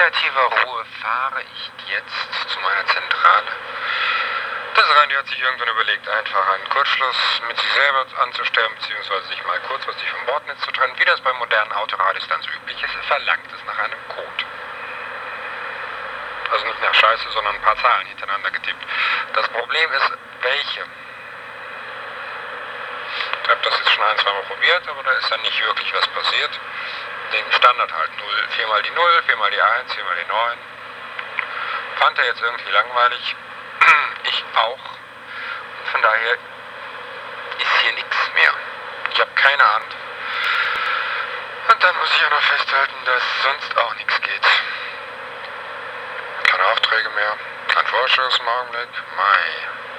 meditativer Ruhe fahre ich jetzt zu meiner Zentrale. Das Randi hat sich irgendwann überlegt, einfach einen Kurzschluss mit sich selber anzustellen, beziehungsweise sich mal kurzfristig vom Bordnetz zu trennen. Wie das bei modernen Autoradios dann so üblich ist, verlangt es nach einem Code. Also nicht nach Scheiße, sondern ein paar Zahlen hintereinander getippt. Das Problem ist, welche? Ich habe das jetzt schon ein, zwei Mal probiert, aber da ist dann nicht wirklich was passiert. Den Standard halt 0, 4 mal die 0, 4 mal die 1, 4 mal die 9. Fand er jetzt irgendwie langweilig. Ich auch. Und von daher ist hier nichts mehr. Ich habe keine Ahnung. Und dann muss ich auch noch festhalten, dass sonst auch nichts geht. Keine Aufträge mehr, kein Vorschuss im Augenblick. Mai.